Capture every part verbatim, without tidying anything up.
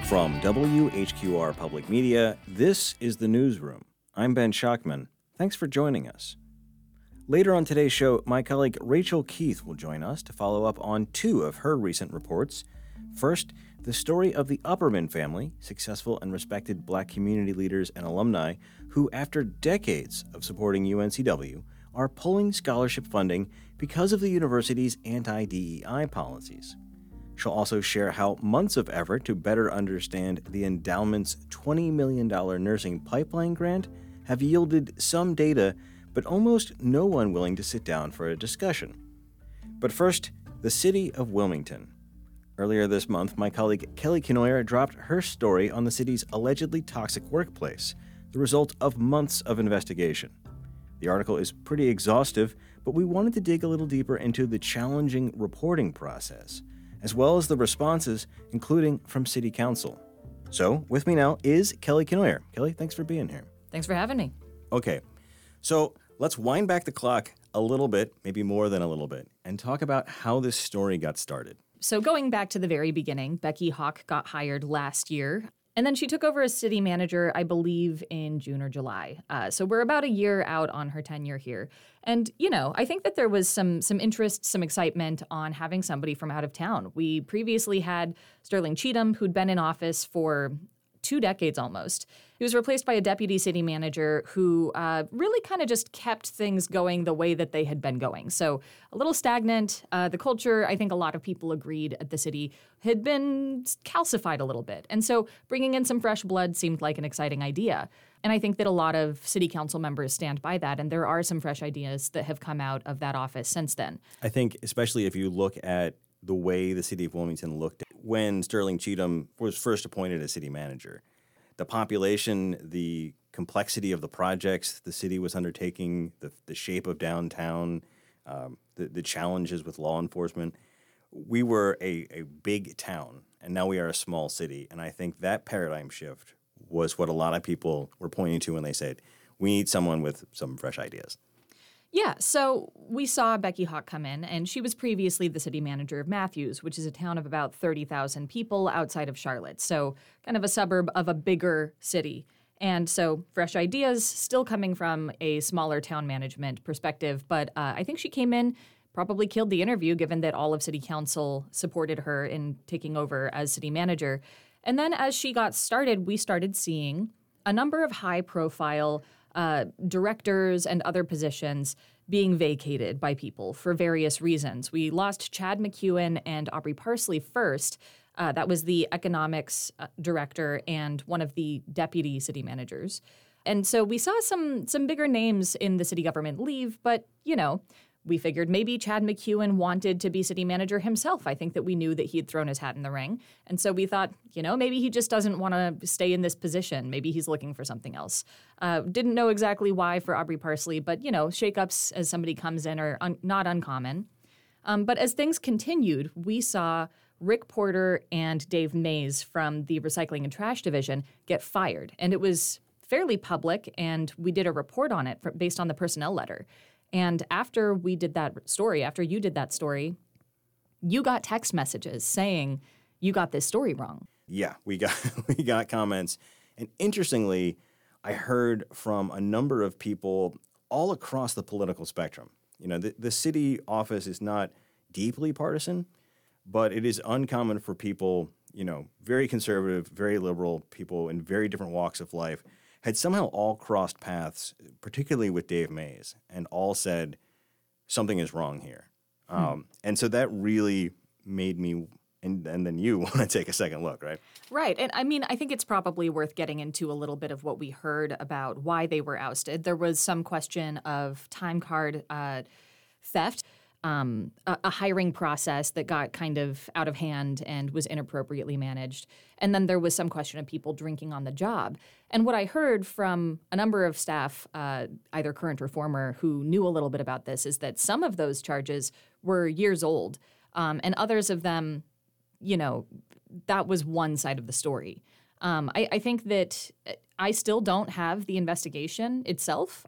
From W H Q R Public Media, this is The Newsroom. I'm Ben Schachtman. Thanks for joining us. Later on today's show, my colleague Rachel Keith will join us to follow up on two of her recent reports. First, the story of the Upperman family, successful and respected Black community leaders and alumni who, after decades of supporting U N C W, are pulling scholarship funding because of the university's anti-D E I policies. She'll also share how months of effort to better understand the endowment's twenty million dollars nursing pipeline grant have yielded some data, but almost no one willing to sit down for a discussion. But first, the city of Wilmington. Earlier this month, my colleague Kelly Kenoyer dropped her story on the city's allegedly toxic workplace, the result of months of investigation. The article is pretty exhaustive, but we wanted to dig a little deeper into the challenging reporting process, as well as the responses, including from City Council. So, with me now is Kelly Kenoyer. Kelly, thanks for being here. Thanks for having me. Okay, so let's wind back the clock a little bit, maybe more than a little bit, and talk about how this story got started. So going back to the very beginning, Becky Hawk got hired last year, and then she took over as city manager, I believe, in June or July. Uh, so we're about a year out on her tenure here. And, you know, I think that there was some some interest, some excitement on having somebody from out of town. We previously had Sterling Cheatham, who'd been in office for two decades almost. He was replaced by a deputy city manager who uh, really kind of just kept things going the way that they had been going. So a little stagnant. Uh, the culture, I think a lot of people agreed at the city, had been calcified a little bit. And so bringing in some fresh blood seemed like an exciting idea. And I think that a lot of city council members stand by that. And there are some fresh ideas that have come out of that office since then. I think especially if you look at the way the city of Wilmington looked when Sterling Cheatham was first appointed as city manager. The population, the complexity of the projects the city was undertaking, the, the shape of downtown, um, the, the challenges with law enforcement. We were a, a big town, and now we are a small city. And I think that paradigm shift was what a lot of people were pointing to when they said, we need someone with some fresh ideas. Yeah, so we saw Becky Hawk come in, and she was previously the city manager of Matthews, which is a town of about thirty thousand people outside of Charlotte, so kind of a suburb of a bigger city. And so fresh ideas still coming from a smaller town management perspective, but uh, I think she came in, probably killed the interview, given that all of city council supported her in taking over as city manager. And then as she got started, we started seeing a number of high-profile Uh, directors and other positions being vacated by people for various reasons. We lost Chad McEwen and Aubrey Parsley first. Uh, that was the economics uh, director and one of the deputy city managers. And so we saw some some bigger names in the city government leave, but, you know, we figured maybe Chad McEwen wanted to be city manager himself. I think that we knew that he had thrown his hat in the ring. And so we thought, you know, maybe he just doesn't want to stay in this position. Maybe he's looking for something else. Uh, didn't know exactly why for Aubrey Parsley, but, you know, shakeups as somebody comes in are un- not uncommon. Um, but as things continued, we saw Rick Porter and Dave Mays from the Recycling and Trash Division get fired. And it was fairly public, and we did a report on it for, based on the personnel letter. And after we did that story, after you did that story, you got text messages saying you got this story wrong. Yeah, we got we got comments. And interestingly, I heard from a number of people all across the political spectrum. You know, the, the city office is not deeply partisan, but it is uncommon for people, you know, very conservative, very liberal people in very different walks of life had somehow all crossed paths, particularly with Dave Mays, and all said, something is wrong here. Hmm. Um, and so that really made me, and, and then you, want to take a second look, right? Right. And I mean, I think it's probably worth getting into a little bit of what we heard about why they were ousted. There was some question of time card uh, theft. Um, a, a hiring process that got kind of out of hand and was inappropriately managed. And then there was some question of people drinking on the job. And what I heard from a number of staff, uh, either current or former, who knew a little bit about this is that some of those charges were years old. Um, and others of them, you know, that was one side of the story. Um, I, I think that I still don't have the investigation itself.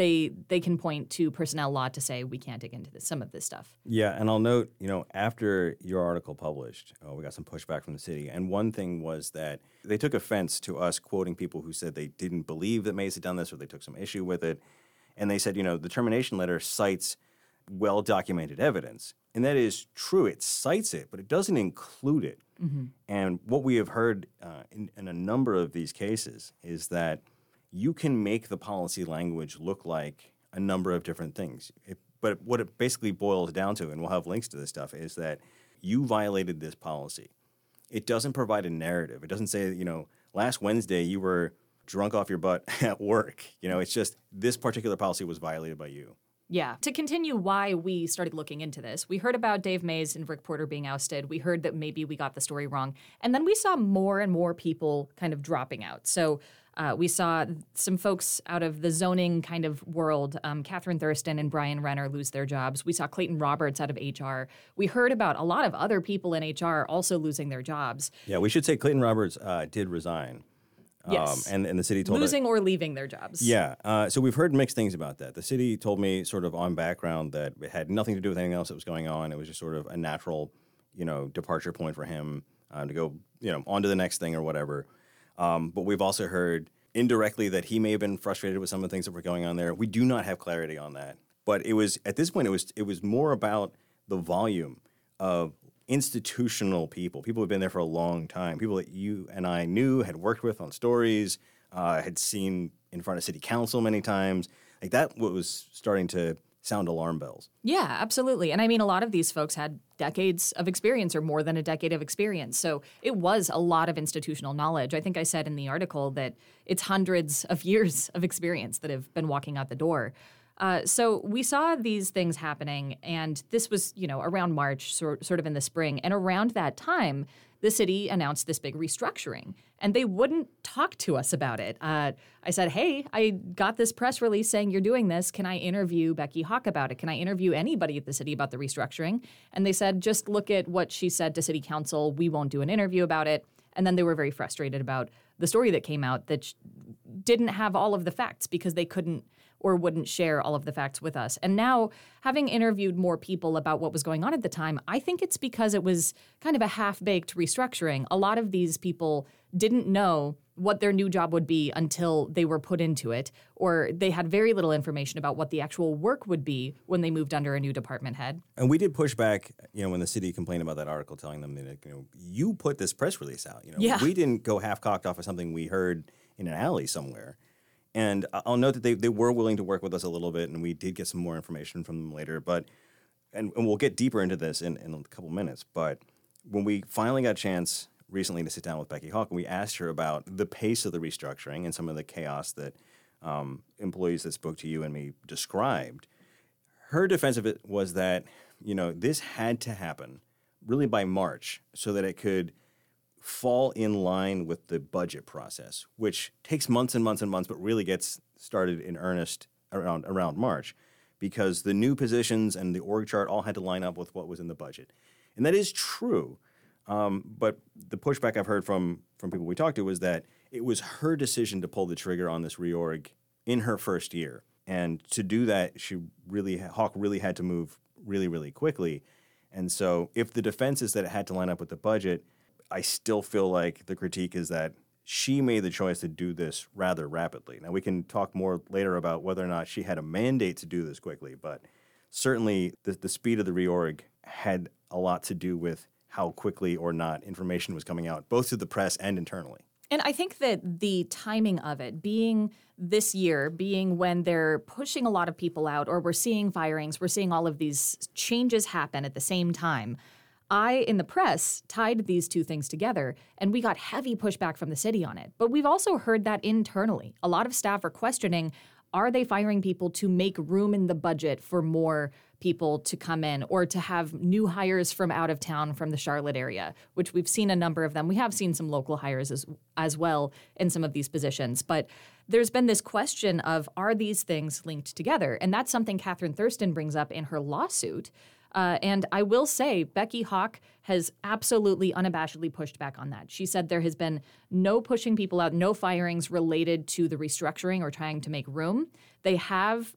they they can point to personnel law to say we can't dig into this, some of this stuff. Yeah, and I'll note, you know, after your article published, oh, we got some pushback from the city. And one thing was that they took offense to us quoting people who said they didn't believe that Mays had done this or they took some issue with it. And they said, you know, the termination letter cites well-documented evidence. And that is true. It cites it, but it doesn't include it. Mm-hmm. And what we have heard uh, in, in a number of these cases is that you can make the policy language look like a number of different things. It, but what it basically boils down to, and we'll have links to this stuff, is that you violated this policy. It doesn't provide a narrative. It doesn't say, you know, last Wednesday you were drunk off your butt at work. You know, it's just this particular policy was violated by you. Yeah. To continue why we started looking into this, we heard about Dave Mays and Rick Porter being ousted. We heard that maybe we got the story wrong. And then we saw more and more people kind of dropping out. So uh, we saw some folks out of the zoning kind of world, um, Catherine Thurston and Brian Renner, lose their jobs. We saw Clayton Roberts out of H R. We heard about a lot of other people in H R also losing their jobs. Yeah, we should say Clayton Roberts uh, did resign. Yes. Um, and, and the city told Losing her, or leaving their jobs. Yeah. Uh, so we've heard mixed things about that. The city told me sort of on background that it had nothing to do with anything else that was going on. It was just sort of a natural, you know, departure point for him uh, to go, you know, on to the next thing or whatever. Um, but we've also heard indirectly that he may have been frustrated with some of the things that were going on there. We do not have clarity on that. But it was, at this point, it was it was more about the volume of institutional people, people who've been there for a long time, people that you and I knew, had worked with on stories, uh, had seen in front of city council many times. Like that was starting to sound alarm bells. Yeah, absolutely. And I mean, a lot of these folks had decades of experience or more than a decade of experience. So it was a lot of institutional knowledge. I think I said in the article that it's hundreds of years of experience that have been walking out the door. Uh, so we saw these things happening, and this was, you know, around March, sort, sort of in the spring. And around that time, the city announced this big restructuring, and they wouldn't talk to us about it. Uh, I said, hey, I got this press release saying you're doing this. Can I interview Becky Hawk about it? Can I interview anybody at the city about the restructuring? And they said, just look at what she said to city council. We won't do an interview about it. And then they were very frustrated about the story that came out that sh- didn't have all of the facts because they couldn't or wouldn't share all of the facts with us. And now, having interviewed more people about what was going on at the time, I think it's because it was kind of a half-baked restructuring. A lot of these people didn't know what their new job would be until they were put into it, or they had very little information about what the actual work would be when they moved under a new department head. And we did push back, you know, when the city complained about that article, telling them that, you know, you put this press release out. You know, yeah. We didn't go half-cocked off of something we heard in an alley somewhere. And I'll note that they, they were willing to work with us a little bit, and we did get some more information from them later. But and, and we'll get deeper into this in, in a couple minutes. But when we finally got a chance recently to sit down with Becky Hawk, and we asked her about the pace of the restructuring and some of the chaos that um, employees that spoke to you and me described, her defense of it was that, you know, this had to happen really by March so that it could fall in line with the budget process, which takes months and months and months, but really gets started in earnest around around March, because the new positions and the org chart all had to line up with what was in the budget. And that is true. Um, but the pushback I've heard from from people we talked to was that it was her decision to pull the trigger on this reorg in her first year. And to do that, she really Hawk really had to move really, really quickly. And so if the defense is that it had to line up with the budget, I still feel like the critique is that she made the choice to do this rather rapidly. Now, we can talk more later about whether or not she had a mandate to do this quickly, but certainly the, the speed of the reorg had a lot to do with how quickly or not information was coming out, both to the press and internally. And I think that the timing of it being this year, being when they're pushing a lot of people out, or we're seeing firings, we're seeing all of these changes happen at the same time, I, in the press, tied these two things together, and we got heavy pushback from the city on it. But we've also heard that internally. A lot of staff are questioning, are they firing people to make room in the budget for more people to come in, or to have new hires from out of town from the Charlotte area, which we've seen a number of them. We have seen some local hires as, as well in some of these positions. But there's been this question of, are these things linked together? And that's something Catherine Thurston brings up in her lawsuit. Uh, and I will say, Becky Hawk has absolutely unabashedly pushed back on that. She said there has been no pushing people out, no firings related to the restructuring or trying to make room. They have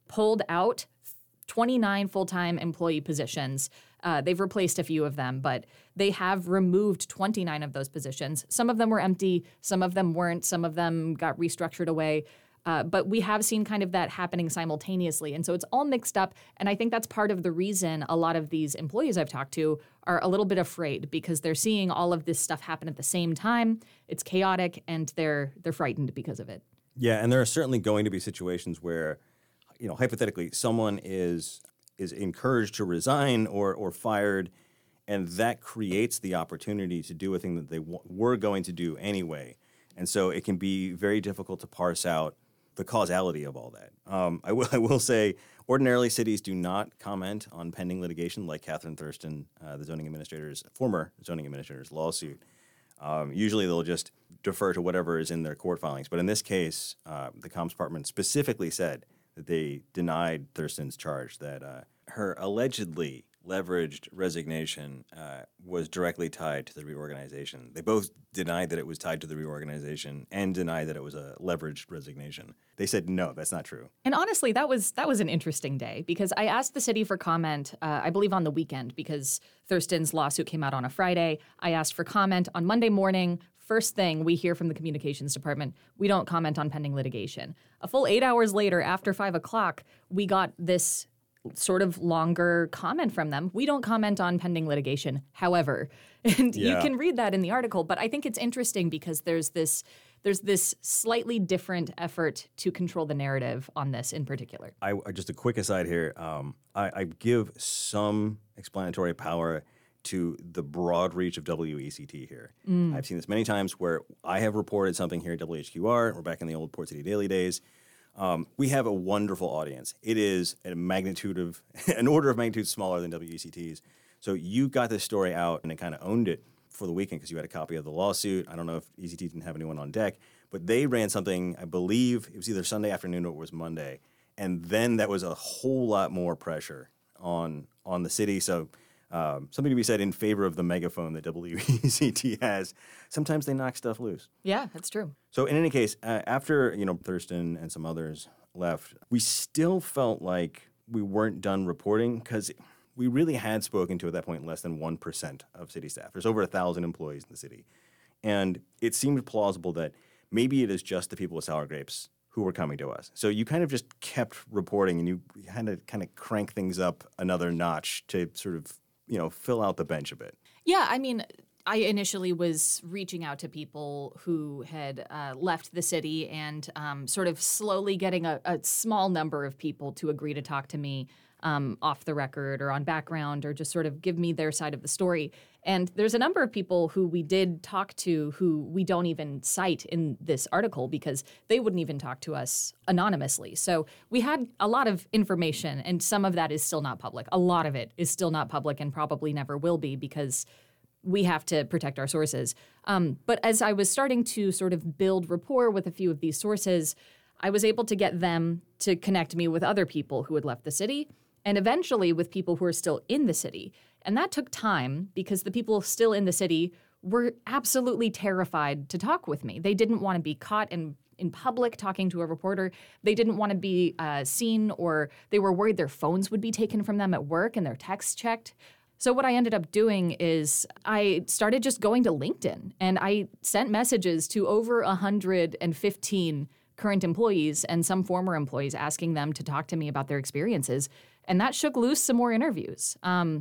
pulled out twenty-nine full-time employee positions. Uh, they've replaced a few of them, but they have removed twenty-nine of those positions. Some of them were empty, some of them weren't, some of them got restructured away. Uh, but we have seen kind of that happening simultaneously. And so it's all mixed up. And I think that's part of the reason a lot of these employees I've talked to are a little bit afraid because they're seeing all of this stuff happen at the same time. It's chaotic and they're they're frightened because of it. Yeah, and there are certainly going to be situations where, you know, hypothetically, someone is is encouraged to resign or or fired, and that creates the opportunity to do a thing that they w- were going to do anyway. And so it can be very difficult to parse out the causality of all that. Um, I, w- I will say, ordinarily, cities do not comment on pending litigation like Catherine Thurston, uh, the zoning administrator's, former zoning administrator's lawsuit. Um, usually they'll just defer to whatever is in their court filings. But in this case, uh, the comms department specifically said that they denied Thurston's charge that uh, her allegedly leveraged resignation uh, was directly tied to the reorganization. They both denied that it was tied to the reorganization and denied that it was a leveraged resignation. They said, no, that's not true. And honestly, that was that was an interesting day because I asked the city for comment, uh, I believe on the weekend, because Thurston's lawsuit came out on a Friday. I asked for comment on Monday morning. First thing we hear from the communications department, we don't comment on pending litigation. A full eight hours later, after five o'clock, we got this sort of longer comment from them. We don't comment on pending litigation, however. And yeah. You can read that in the article, but I think it's interesting because there's this there's this slightly different effort to control the narrative on this in particular. I just a quick aside here. Um, I, I give some explanatory power to the broad reach of W E C T here. Mm. I've seen this many times where I have reported something here at W H Q R. We're back in the old Port City Daily days. Um, we have a wonderful audience. It is a magnitude of, an order of magnitude smaller than W E C T's. So you got this story out and it kind of owned it for the weekend because you had a copy of the lawsuit. I don't know if E C T didn't have anyone on deck, but they ran something, I believe it was either Sunday afternoon or it was Monday. And then that was a whole lot more pressure on on the city. So um, something to be said in favor of the megaphone that W E C T has. Sometimes they knock stuff loose. Yeah, that's true. So in any case, uh, after, you know, Thurston and some others left, we still felt like we weren't done reporting because we really had spoken to, at that point, less than one percent of city staff. There's over one thousand employees in the city. And it seemed plausible that maybe it is just the people with sour grapes who were coming to us. So you kind of just kept reporting and you had to kind of crank things up another notch to sort of, you know, fill out the bench a bit. Yeah, I mean, I initially was reaching out to people who had uh, left the city and um, sort of slowly getting a, a small number of people to agree to talk to me um, off the record or on background or just sort of give me their side of the story. And there's a number of people who we did talk to who we don't even cite in this article because they wouldn't even talk to us anonymously. So we had a lot of information, and some of that is still not public. A lot of it is still not public and probably never will be because we have to protect our sources. Um, but as I was starting to sort of build rapport with a few of these sources, I was able to get them to connect me with other people who had left the city and eventually with people who are still in the city. And that took time because the people still in the city were absolutely terrified to talk with me. They didn't want to be caught in, in public talking to a reporter. They didn't want to be uh, seen, or they were worried their phones would be taken from them at work and their texts checked. So what I ended up doing is I started just going to LinkedIn and I sent messages to over one hundred fifteen current employees and some former employees asking them to talk to me about their experiences. And that shook loose some more interviews. Um,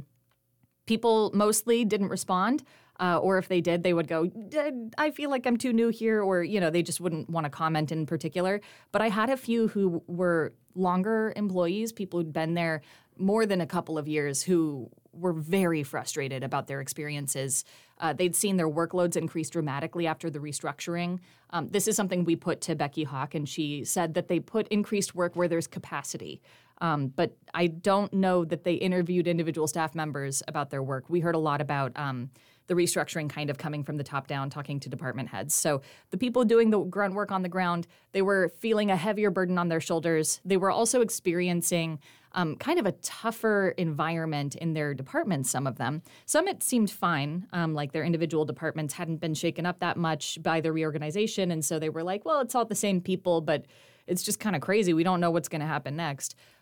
people mostly didn't respond. Uh, or if they did, they would go, I feel like I'm too new here, or, you know, they just wouldn't want to comment in particular. But I had a few who were longer employees, people who'd been there more than a couple of years, who were very frustrated about their experiences. Uh, they'd seen their workloads increase dramatically after the restructuring. Um, this is something we put to Becky Hawk, and she said that they put increased work where there's capacity. Um, but I don't know that they interviewed individual staff members about their work. We heard a lot about um, the restructuring kind of coming from the top down, talking to department heads. So the people doing the grunt work on the ground, they were feeling a heavier burden on their shoulders. They were also experiencing um, kind of a tougher environment in their departments, some of them. Some it seemed fine, um, like their individual departments hadn't been shaken up that much by the reorganization. And so they were like, well, it's all the same people, but it's just kind of crazy. We don't know what's going to happen next.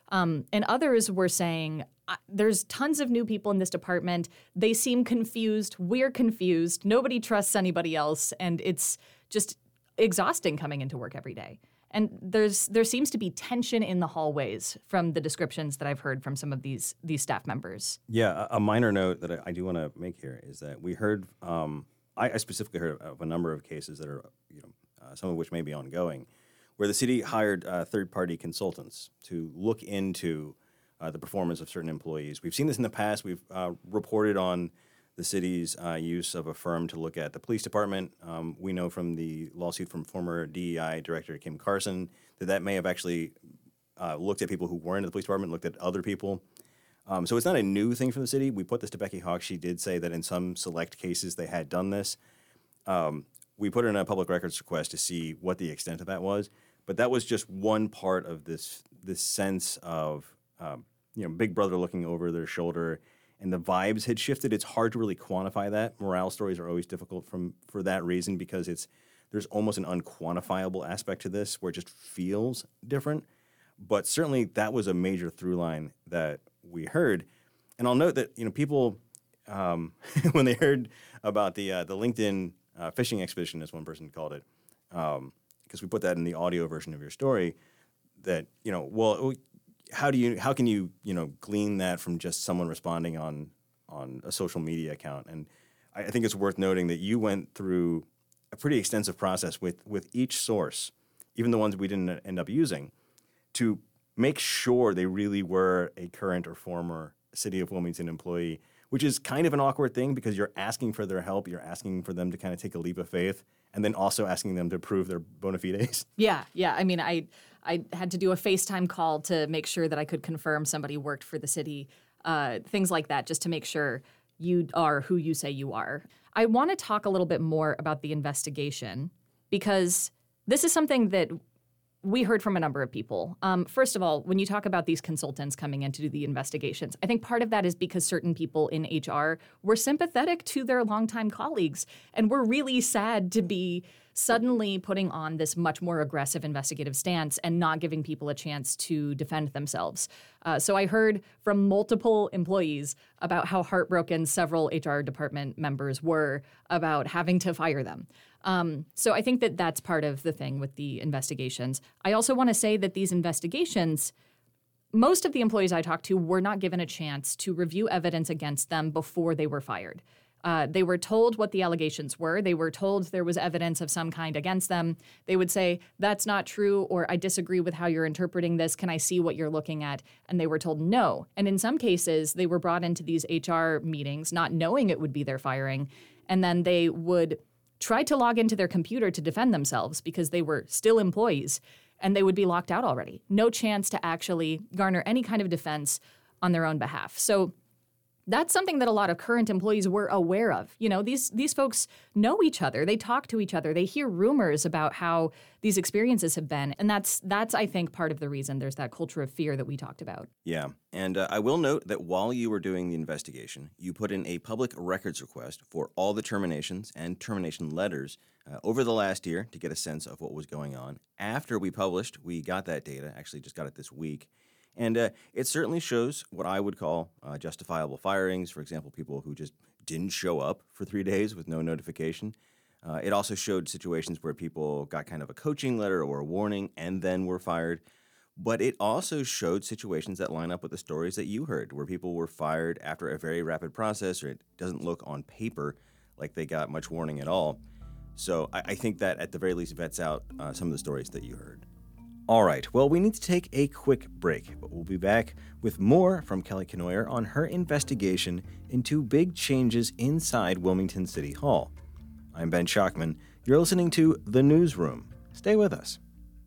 Um, and others were saying, uh, there's tons of new people in this department. They seem confused. We're confused. Nobody trusts anybody else. And it's just exhausting coming into work every day. And there's there seems to be tension in the hallways from the descriptions that I've heard from some of these these staff members. Yeah, a, a minor note that I, I do want to make here is that we heard, um, I, I specifically heard of a number of cases that are, you know, uh, some of which may be ongoing, where the city hired uh, third-party consultants to look into uh, the performance of certain employees. We've seen this in the past. We've uh, reported on the city's uh, use of a firm to look at the police department. Um, we know from the lawsuit from former D E I Director Kim Carson that that may have actually uh, looked at people who weren't in the police department, looked at other people. Um, so it's not a new thing from the city. We put this to Becky Hawk. She did say that in some select cases they had done this. Um, we put in a public records request to see what the extent of that was, but that was just one part of this this sense of um, you know, Big Brother looking over their shoulder. And the vibes had shifted. It's hard to really quantify that. Morale stories are always difficult from for that reason because it's there's almost an unquantifiable aspect to this where it just feels different. But certainly that was a major through line that we heard. And I'll note that you know people um, when they heard about the uh, the LinkedIn uh, phishing expedition, as one person called it, because um, we put that in the audio version of your story. That you know well. How do you? How can you? You know, glean that from just someone responding on on a social media account? And I, I think it's worth noting that you went through a pretty extensive process with with each source, even the ones we didn't end up using, to make sure they really were a current or former City of Wilmington employee. Which is kind of an awkward thing because you're asking for their help, you're asking for them to kind of take a leap of faith, and then also asking them to prove their bona fides. Yeah, yeah. I mean, I I had to do a FaceTime call to make sure that I could confirm somebody worked for the city, uh, things like that, just to make sure you are who you say you are. I want to talk a little bit more about the investigation because this is something that we heard from a number of people. Um, first of all, when you talk about these consultants coming in to do the investigations, I think part of that is because certain people in H R were sympathetic to their longtime colleagues and were really sad to be suddenly putting on this much more aggressive investigative stance and not giving people a chance to defend themselves. Uh, so I heard from multiple employees about how heartbroken several H R department members were about having to fire them. Um, so I think that that's part of the thing with the investigations. I also want to say that these investigations, most of the employees I talked to were not given a chance to review evidence against them before they were fired. Uh, they were told what the allegations were. They were told there was evidence of some kind against them. They would say, that's not true, or I disagree with how you're interpreting this. Can I see what you're looking at? And they were told no. And in some cases, they were brought into these H R meetings not knowing it would be their firing. And then they would try to log into their computer to defend themselves because they were still employees, and they would be locked out already. No chance to actually garner any kind of defense on their own behalf. So that's something that a lot of current employees were aware of. You know, these these folks know each other. They talk to each other. They hear rumors about how these experiences have been. And that's, that's I think, part of the reason there's that culture of fear that we talked about. Yeah. And uh, I will note that while you were doing the investigation, you put in a public records request for all the terminations and termination letters uh, over the last year to get a sense of what was going on. After we published, we got that data, actually just got it this week. And uh, it certainly shows what I would call uh, justifiable firings. For example, people who just didn't show up for three days with no notification. Uh, it also showed situations where people got kind of a coaching letter or a warning and then were fired. But it also showed situations that line up with the stories that you heard, where people were fired after a very rapid process, or it doesn't look on paper like they got much warning at all. So I, I think that at the very least vets out uh, some of the stories that you heard. All right, well, we need to take a quick break, but we'll be back with more from Kelly Kenoyer on her investigation into big changes inside Wilmington City Hall. I'm Ben Schachtman. You're listening to The Newsroom. Stay with us.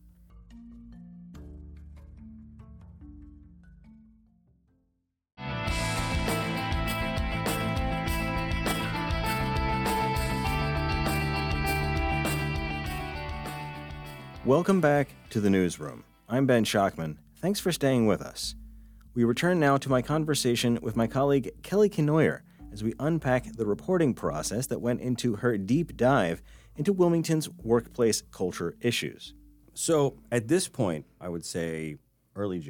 Welcome back to The Newsroom. I'm Ben Schachtman. Thanks for staying with us. We return now to my conversation with my colleague Kelly Kenoyer as we unpack the reporting process that went into her deep dive into Wilmington's workplace culture issues. So at this point, I would say early June,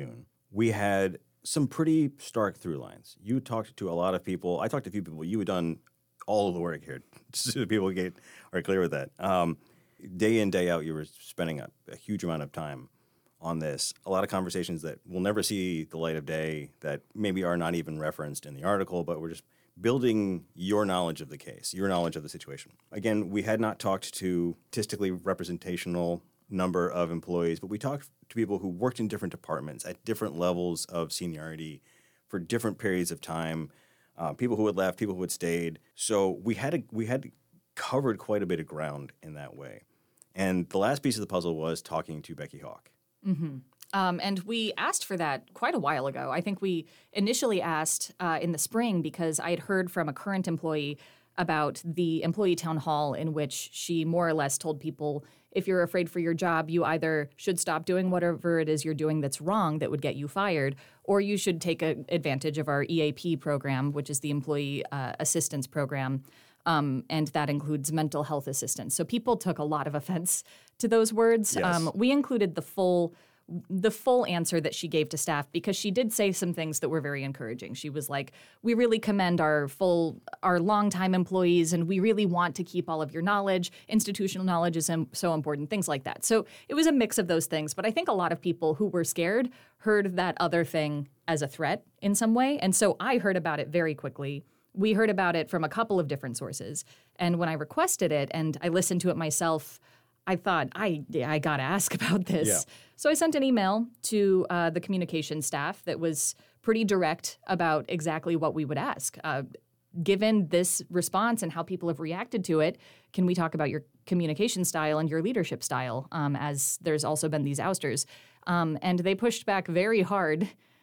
we had some pretty stark through lines. You talked to a lot of people. I talked to a few people. You had done all of the work here, just so people get are clear with that. Um, day in, day out, you were spending a, a huge amount of time on this. A lot of conversations that will never see the light of day, that maybe are not even referenced in the article, but we're just building your knowledge of the case, your knowledge of the situation. Again, we had not talked to statistically representational number of employees, but we talked to people who worked in different departments at different levels of seniority for different periods of time, uh, people who had left, people who had stayed. So we had a, we had covered quite a bit of ground in that way. And the last piece of the puzzle was talking to Becky Hawk. Mm-hmm. Um, and we asked for that quite a while ago. I think we initially asked uh, in the spring because I had heard from a current employee about the employee town hall in which she more or less told people, if you're afraid for your job, you either should stop doing whatever it is you're doing that's wrong that would get you fired, or you should take a, advantage of our E A P program, which is the Employee uh, Assistance Program. Um, and that includes mental health assistance. So people took a lot of offense to those words. Yes. Um, we included the full the full answer that she gave to staff because she did say some things that were very encouraging. She was like, we really commend our full, our longtime employees, and we really want to keep all of your knowledge. Institutional knowledge is im- so important, things like that. So it was a mix of those things. But I think a lot of people who were scared heard that other thing as a threat in some way. And so I heard about it very quickly. We heard about it from a couple of different sources. And when I requested it and I listened to it myself, I thought, I I got to ask about this. Yeah. So I sent an email to uh, the communications staff that was pretty direct about exactly what we would ask. Uh, given this response and how people have reacted to it, can we talk about your communication style and your leadership style, um, as there's also been these ousters? Um, and they pushed back very hard.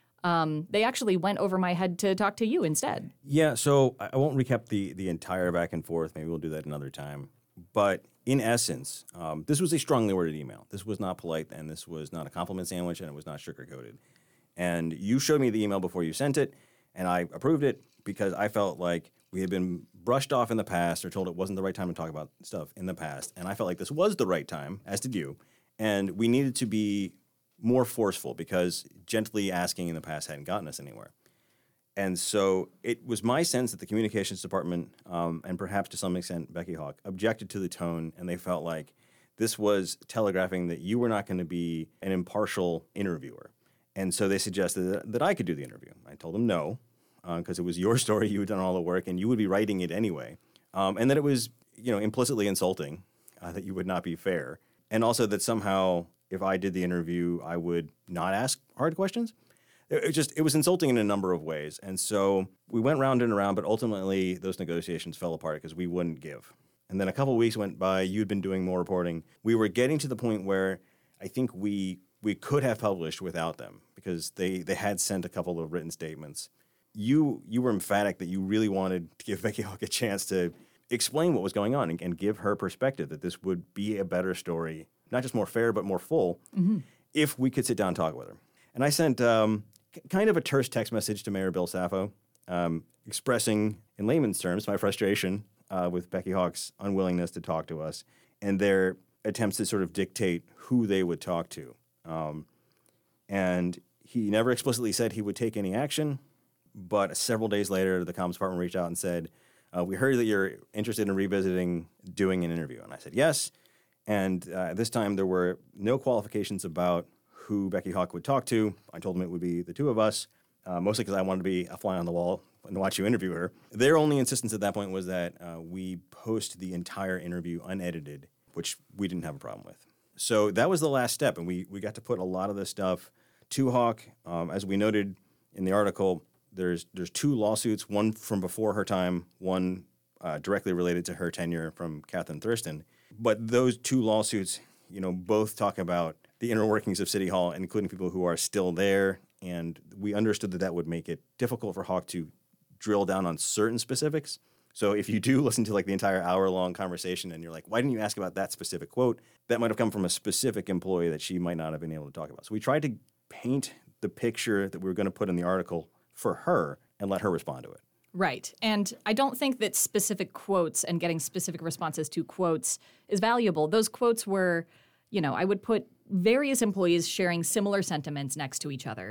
Um, they actually went over my head to talk to you instead. Yeah, so I I won't recap the the entire back and forth. Maybe we'll do that another time. But in essence, um, this was a strongly worded email. This was not polite, and this was not a compliment sandwich, and it was not sugar-coated. And you showed me the email before you sent it, and I approved it because I felt like we had been brushed off in the past or told it wasn't the right time to talk about stuff in the past. And I felt like this was the right time, as did you. And we needed to be more forceful because gently asking in the past hadn't gotten us anywhere. And so it was my sense that the communications department, um, and perhaps to some extent Becky Hawk, objected to the tone, and they felt like this was telegraphing that you were not going to be an impartial interviewer. And so they suggested that, that I could do the interview. I told them no, because uh, it was your story, you had done all the work, and you would be writing it anyway. Um, and that it was, you know, implicitly insulting, uh, that you would not be fair. And also that somehow, if I did the interview, I would not ask hard questions. It just it was insulting in a number of ways. And so we went round and around, but ultimately those negotiations fell apart because we wouldn't give. And then a couple of weeks went by, you'd been doing more reporting. We were getting to the point where I think we we could have published without them because they, they had sent a couple of written statements. You you were emphatic that you really wanted to give Becky Hawk a chance to explain what was going on and, and give her perspective that this would be a better story, not just more fair, but more full, mm-hmm. if we could sit down and talk with her. And I sent um, kind of a terse text message to Mayor Bill Saffo, um, expressing in layman's terms my frustration uh, with Becky Hawk's unwillingness to talk to us and their attempts to sort of dictate who they would talk to. Um, and he never explicitly said he would take any action, but several days later, the comms department reached out and said, uh, we heard that you're interested in revisiting doing an interview. And I said, yes. And uh, this time there were no qualifications about who Becky Hawk would talk to. I told them it would be the two of us, uh, mostly because I wanted to be a fly on the wall and watch you interview her. Their only insistence at that point was that uh, we post the entire interview unedited, which we didn't have a problem with. So that was the last step, and we, we got to put a lot of this stuff to Hawk. Um, as we noted in the article, there's there's two lawsuits, one from before her time, one uh, directly related to her tenure from Catherine Thurston. But those two lawsuits, you know, both talk about the inner workings of City Hall, including people who are still there, and we understood that that would make it difficult for Hawk to drill down on certain specifics. So if you do listen to like the entire hour-long conversation and you're like, why didn't you ask about that specific quote? That might have come from a specific employee that she might not have been able to talk about. So we tried to paint the picture that we were going to put in the article for her and let her respond to it. Right. And I don't think that specific quotes and getting specific responses to quotes is valuable. Those quotes were, you know, I would put various employees sharing similar sentiments next to each other.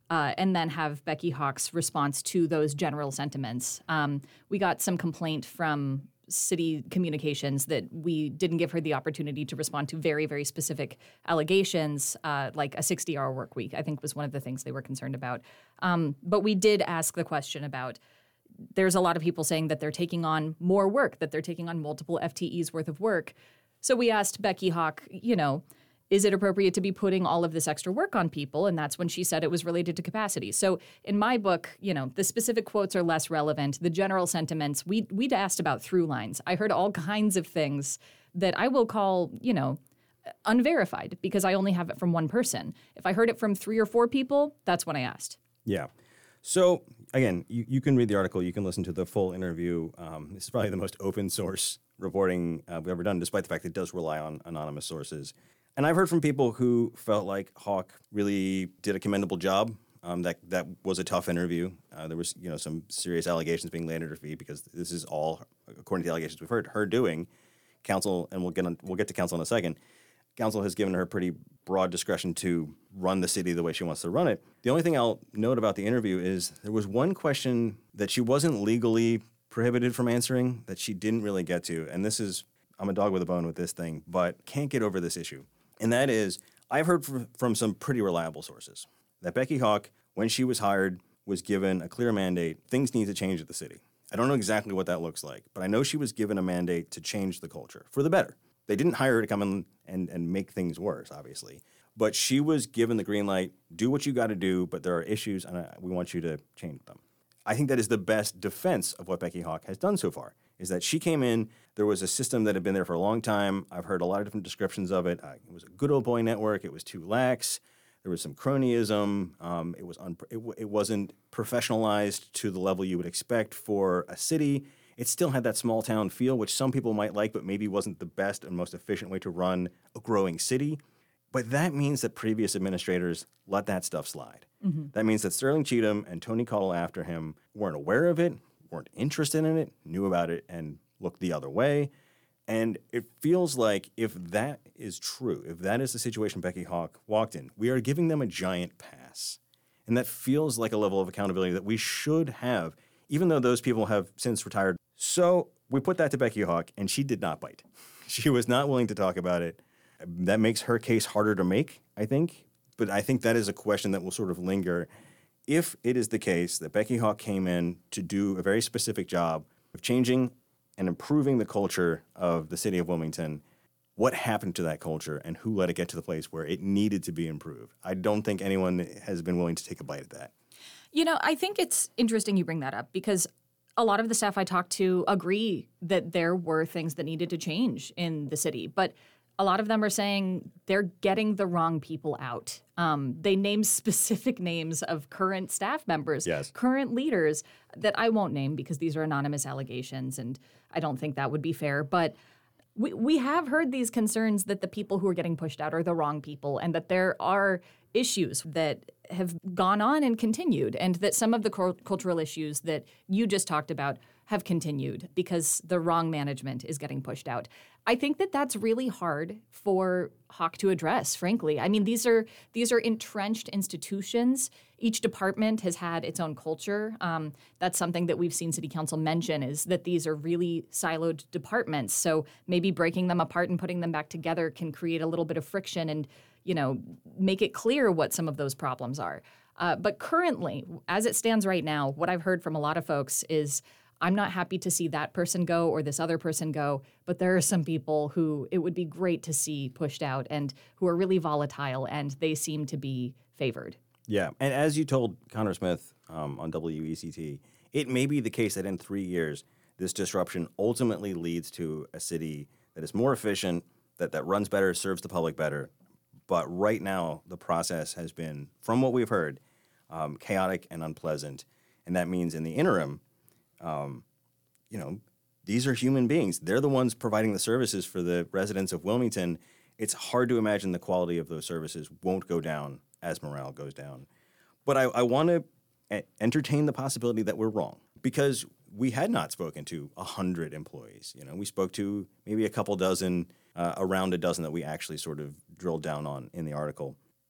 uh, and then have Becky Hawk's response to those general sentiments. Um, we got some complaint from city communications that we didn't give her the opportunity to respond to very, very specific allegations, uh, like a sixty-hour work week, I think was one of the things they were concerned about. Um, but we did ask the question about, there's a lot of people saying that they're taking on more work, that they're taking on multiple F T Es worth of work. So we asked Becky Hawk, you know, is it appropriate to be putting all of this extra work on people? And that's when she said it was related to capacity. So in my book, you know, the specific quotes are less relevant. The general sentiments, we, we'd asked about through lines. I heard all kinds of things that I will call, you know, unverified because I only have it from one person. If I heard it from three or four people, that's when I asked. Yeah. So again, you, you can read the article. You can listen to the full interview. Um, this is probably the most open source reporting uh, we've ever done, despite the fact that it does rely on anonymous sources. And I've heard from people who felt like Hawk really did a commendable job. Um, that that was a tough interview. Uh, there was you know some serious allegations being laid at her feet because this is all, according to the allegations we've heard, her doing. Counsel, and we'll get on, we'll get to counsel in a second. Counsel has given her pretty broad discretion to run the city the way she wants to run it. The only thing I'll note about the interview is there was one question that she wasn't legally prohibited from answering that she didn't really get to. And this is, I'm a dog with a bone with this thing, but can't get over this issue. And that is, I've heard from, from some pretty reliable sources that Becky Hawk, when she was hired, was given a clear mandate. Things need to change at the city. I don't know exactly what that looks like, but I know she was given a mandate to change the culture for the better. They didn't hire her to come in and, and make things worse, obviously. But she was given the green light, do what you got to do, but there are issues, and I, we want you to change them. I think that is the best defense of what Becky Hawk has done so far, is that she came in, there was a system that had been there for a long time. I've heard a lot of different descriptions of it. Uh, it was a good old boy network. It was too lax. There was some cronyism. Um, it, was un- it, w- it wasn't professionalized to the level you would expect for a city. It still had that small town feel, which some people might like, but maybe wasn't the best and most efficient way to run a growing city. But that means that previous administrators let that stuff slide. Mm-hmm. That means that Sterling Cheatham and Tony Cottle after him weren't aware of it, weren't interested in it, knew about it, and looked the other way. And it feels like if that is true, if that is the situation Becky Hawk walked in, we are giving them a giant pass. And that feels like a level of accountability that we should have, even though those people have since retired. So we put that to Becky Hawk, and she did not bite. She was not willing to talk about it. That makes her case harder to make, I think. But I think that is a question that will sort of linger. If it is the case that Becky Hawk came in to do a very specific job of changing and improving the culture of the city of Wilmington, what happened to that culture and who let it get to the place where it needed to be improved? I don't think anyone has been willing to take a bite at that. You know, I think it's interesting you bring that up because a lot of the staff I talked to agree that there were things that needed to change in the city. But a lot of them are saying they're getting the wrong people out. Um, they name specific names of current staff members, yes. current leaders that I won't name because these are anonymous allegations, and I don't think that would be fair. But we, we have heard these concerns that the people who are getting pushed out are the wrong people and that there are issues that have gone on and continued, and that some of the cul- cultural issues that you just talked about have continued because the wrong management is getting pushed out. I think that that's really hard for Hawk to address, frankly. I mean, these are these are entrenched institutions. Each department has had its own culture. Um, that's something that we've seen City Council mention, is that these are really siloed departments. So maybe breaking them apart and putting them back together can create a little bit of friction and, you know, make it clear what some of those problems are. Uh, but currently, as it stands right now, what I've heard from a lot of folks is, I'm not happy to see that person go or this other person go, but there are some people who it would be great to see pushed out and who are really volatile, and they seem to be favored. Yeah, and as you told Connor Smith um, on W E C T, it may be the case that in three years, this disruption ultimately leads to a city that is more efficient, that, that runs better, serves the public better. But right now, the process has been, from what we've heard, um, chaotic and unpleasant. And that means in the interim, Um, you know, these are human beings. They're the ones providing the services for the residents of Wilmington. It's hard to imagine the quality of those services won't go down as morale goes down. But I, I want to a- entertain the possibility that we're wrong, because we had not spoken to one hundred employees. You know, we spoke to maybe a couple dozen, uh, around a dozen that we actually sort of drilled down on in the article.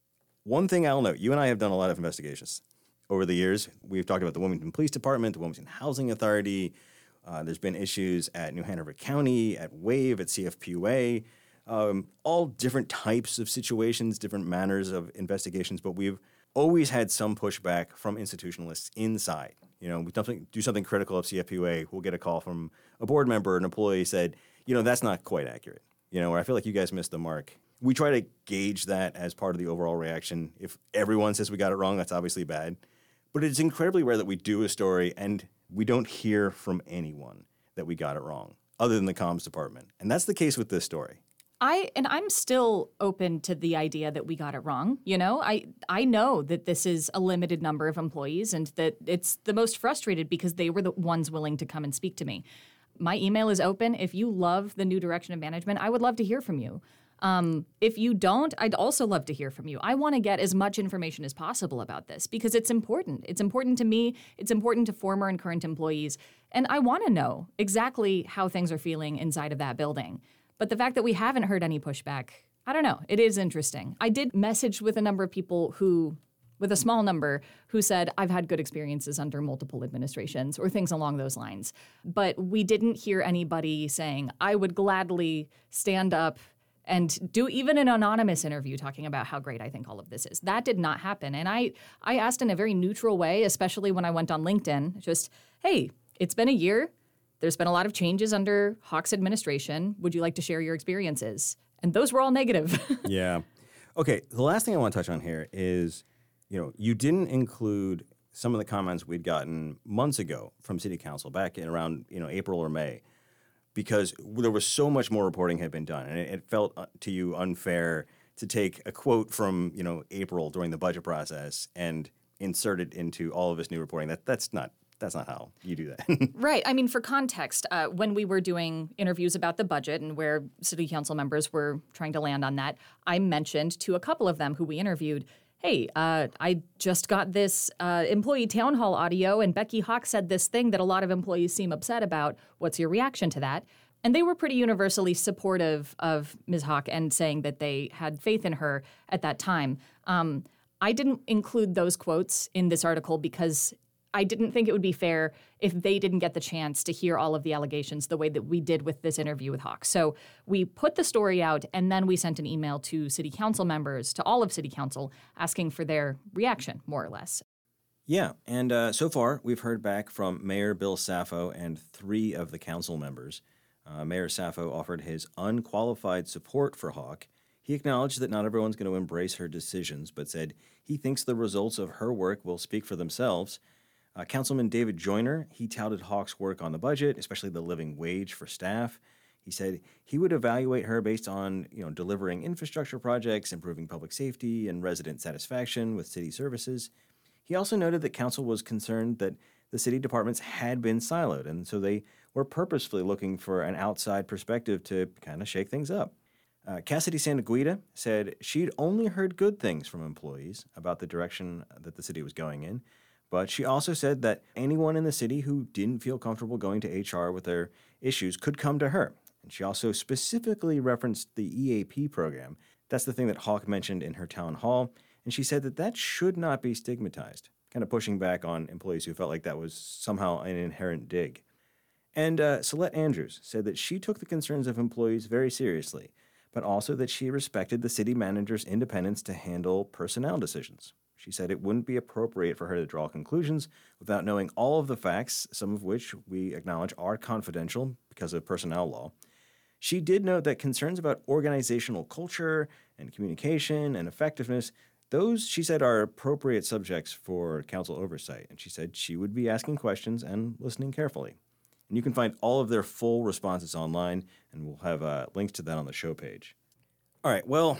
One thing I'll note, you and I have done a lot of investigations over the years. We've talked about the Wilmington Police Department, the Wilmington Housing Authority. Uh, there's been issues at New Hanover County, at WAVE, at C F P U A, um, all different types of situations, different manners of investigations, but we've always had some pushback from institutionalists inside. You know, we something, do something critical of C F P U A, we'll get a call from a board member, an employee said, you know, that's not quite accurate. You know, or I feel like you guys missed the mark. We try to gauge that as part of the overall reaction. If everyone says we got it wrong, that's obviously bad. But it's incredibly rare that we do a story and we don't hear from anyone that we got it wrong, other than the comms department. And that's the case with this story. I and I'm still open to the idea that we got it wrong. You know, I I know that this is a limited number of employees and that it's the most frustrated because they were the ones willing to come and speak to me. My email is open. If you love the new direction of management, I would love to hear from you. Um, if you don't, I'd also love to hear from you. I want to get as much information as possible about this because it's important. It's important to me. It's important to former and current employees. And I want to know exactly how things are feeling inside of that building. But the fact that we haven't heard any pushback, I don't know. It is interesting. I did message with a number of people who, with a small number, who said, I've had good experiences under multiple administrations or things along those lines. But we didn't hear anybody saying, I would gladly stand up and do even an anonymous interview talking about how great I think all of this is. That did not happen. And I, I asked in a very neutral way, especially when I went on LinkedIn, just, hey, it's been a year. There's been a lot of changes under Hawk's administration. Would you like to share your experiences? And those were all negative. Yeah. Okay, the last thing I want to touch on here is, you know, you didn't include some of the comments we'd gotten months ago from City Council back in around, you know, April or May, because there was so much more reporting had been done, and it, it felt to you unfair to take a quote from, you know, April during the budget process and insert it into all of this new reporting. That that's not that's not how you do that. Right. I mean, for context, uh, when we were doing interviews about the budget and where city council members were trying to land on that, I mentioned to a couple of them who we interviewed, hey, uh, I just got this uh, employee town hall audio, and Becky Hawk said this thing that a lot of employees seem upset about. What's your reaction to that? And they were pretty universally supportive of Miz Hawk and saying that they had faith in her at that time. Um, I didn't include those quotes in this article because I didn't think it would be fair if they didn't get the chance to hear all of the allegations the way that we did with this interview with Hawk. So we put the story out, and then we sent an email to city council members, to all of city council, asking for their reaction, more or less. Yeah, and uh, so far we've heard back from Mayor Bill Saffo and three of the council members. Uh, Mayor Saffo offered his unqualified support for Hawk. He acknowledged that not everyone's going to embrace her decisions, but said he thinks the results of her work will speak for themselves. Uh, Councilman David Joyner, he touted Hawk's work on the budget, especially the living wage for staff. He said he would evaluate her based on, you know, delivering infrastructure projects, improving public safety, and resident satisfaction with city services. He also noted that council was concerned that the city departments had been siloed, and so they were purposefully looking for an outside perspective to kind of shake things up. Uh, Cassidy Santaguida said she'd only heard good things from employees about the direction that the city was going in. But she also said that anyone in the city who didn't feel comfortable going to H R with their issues could come to her. And she also specifically referenced the E A P program. That's the thing that Hawk mentioned in her town hall. And she said that that should not be stigmatized, kind of pushing back on employees who felt like that was somehow an inherent dig. And uh, Celeste Andrews said that she took the concerns of employees very seriously, but also that she respected the city manager's independence to handle personnel decisions. She said it wouldn't be appropriate for her to draw conclusions without knowing all of the facts, some of which we acknowledge are confidential because of personnel law. She did note that concerns about organizational culture and communication and effectiveness, those, she said, are appropriate subjects for council oversight. And she said she would be asking questions and listening carefully. And you can find all of their full responses online, and we'll have uh, links to that on the show page. All right, well,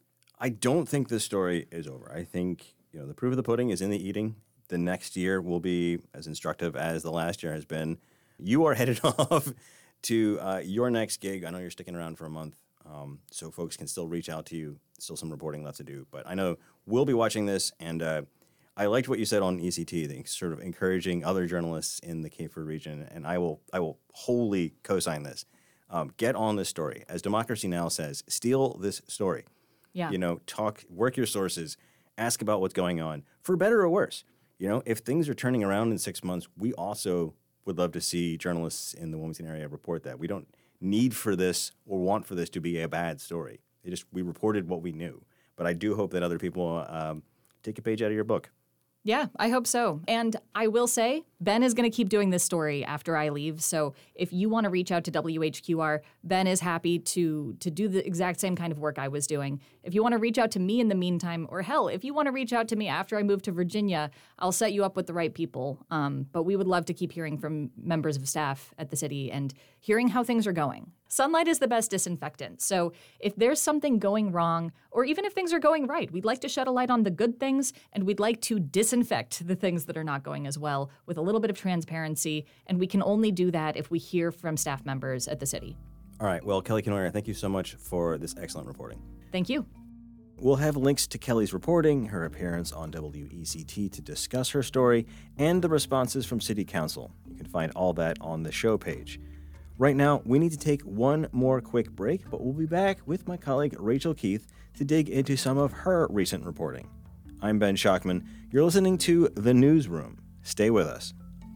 I don't think this story is over. I think, you know, the proof of the pudding is in the eating. The next year will be as instructive as the last year has been. You are headed off to uh, your next gig. I know you're sticking around for a month, um, so folks can still reach out to you. Still some reporting left to do. But I know we'll be watching this, and uh, I liked what you said on E C T, the sort of encouraging other journalists in the Cape Fear region, and I will I will wholly co-sign this. Um, get on this story. As Democracy Now! Says, steal this story. Yeah. You know, talk, work your sources, ask about what's going on, for better or worse. You know, if things are turning around in six months, we also would love to see journalists in the Wilmington area report that. We don't need for this or want for this to be a bad story. It just we reported what we knew. But I do hope that other people um, take a page out of your book. Yeah, I hope so. And I will say, Ben is going to keep doing this story after I leave. So if you want to reach out to W H Q R, Ben is happy to to do the exact same kind of work I was doing. If you want to reach out to me in the meantime, or hell, if you want to reach out to me after I move to Virginia, I'll set you up with the right people. Um, but we would love to keep hearing from members of staff at the city and hearing how things are going. Sunlight is the best disinfectant. So if there's something going wrong, or even if things are going right, we'd like to shed a light on the good things, and we'd like to disinfect the things that are not going as well with a little bit of transparency. And we can only do that if we hear from staff members at the city. All right. Well, Kelly Kenoyer, thank you so much for this excellent reporting. Thank you. We'll have links to Kelly's reporting, her appearance on W E C T to discuss her story, and the responses from City Council. You can find all that on the show page. Right now, we need to take one more quick break, but we'll be back with my colleague Rachel Keith to dig into some of her recent reporting. I'm Ben Schachtman. You're listening to The Newsroom. Stay with us.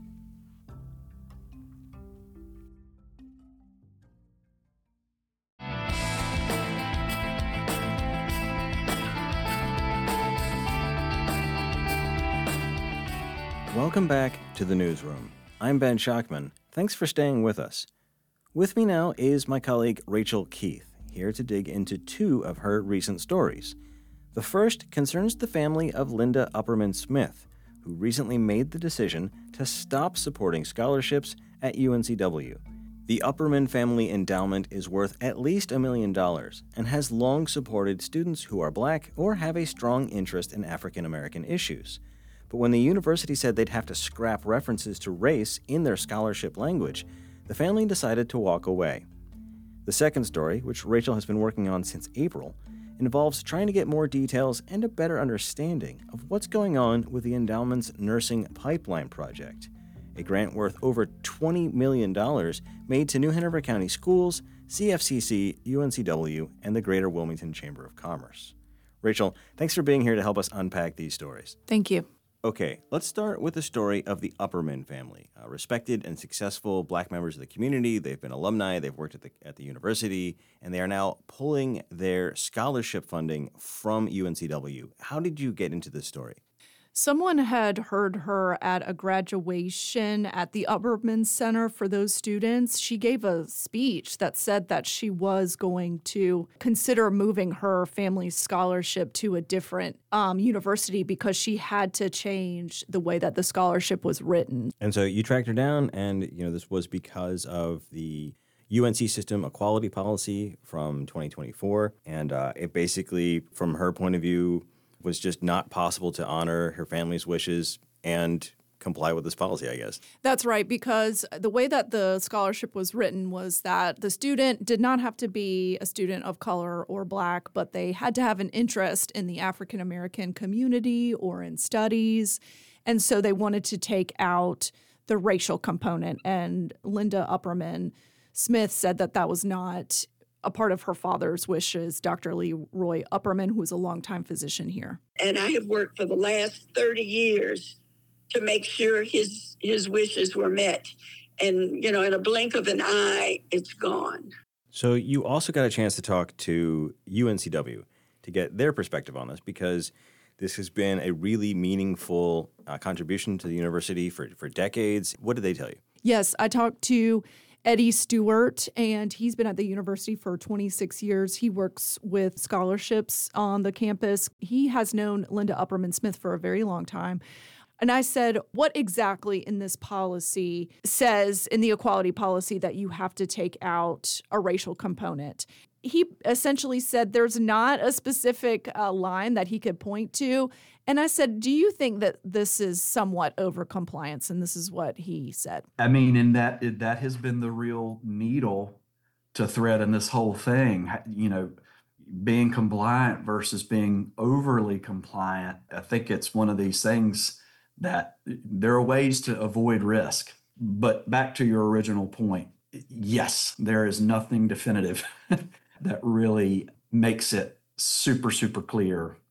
Welcome back to The Newsroom. I'm Ben Schachtman. Thanks for staying with us. With me now is my colleague Rachel Keith, here to dig into two of her recent stories. The first concerns the family of Linda Upperman Smith, who recently made the decision to stop supporting scholarships at U N C W. The Upperman Family Endowment is worth at least a million dollars and has long supported students who are Black or have a strong interest in African American issues. But when the university said they'd have to scrap references to race in their scholarship language, the family decided to walk away. The second story, which Rachel has been working on since April, involves trying to get more details and a better understanding of what's going on with the endowment's Nursing Pipeline Project, a grant worth over twenty million dollars made to New Hanover County Schools, C F C C, U N C W, and the Greater Wilmington Chamber of Commerce. Rachel, thanks for being here to help us unpack these stories. Thank you. Okay, let's start with the story of the Upperman family, uh, respected and successful Black members of the community. They've been alumni, they've worked at the at the university, and they are now pulling their scholarship funding from U N C W. How did you get into this story? Someone had heard her at a graduation at the Upperman Center for those students. She gave a speech that said that she was going to consider moving her family's scholarship to a different um, university because she had to change the way that the scholarship was written. And so you tracked her down, and you know this was because of the U N C system equality policy from twenty twenty-four, and uh, it basically, from her point of view, was just not possible to honor her family's wishes and comply with this policy, I guess. That's right, because the way that the scholarship was written was that the student did not have to be a student of color or Black, but they had to have an interest in the African American community or in studies. And so they wanted to take out the racial component. And Linda Upperman Smith said that that was not a part of her father's wishes, Doctor Leroy Upperman, who was a longtime physician here. And I have worked for the last thirty years to make sure his his wishes were met. And, you know, in a blink of an eye, it's gone. So you also got a chance to talk to U N C W to get their perspective on this, because this has been a really meaningful uh, contribution to the university for, for decades. What did they tell you? Yes, I talked to Eddie Stewart, and he's been at the university for twenty-six years. He works with scholarships on the campus. He has known Linda Upperman Smith for a very long time. And I said, what exactly in this policy says, in the equality policy, that you have to take out a racial component? He essentially said there's not a specific uh, line that he could point to. And I said, do you think that this is somewhat over compliance? And this is what he said. I mean, and that that has been the real needle to thread in this whole thing, you know, being compliant versus being overly compliant. I think it's one of these things that there are ways to avoid risk. But back to your original point, yes, there is nothing definitive that really makes it super, super clear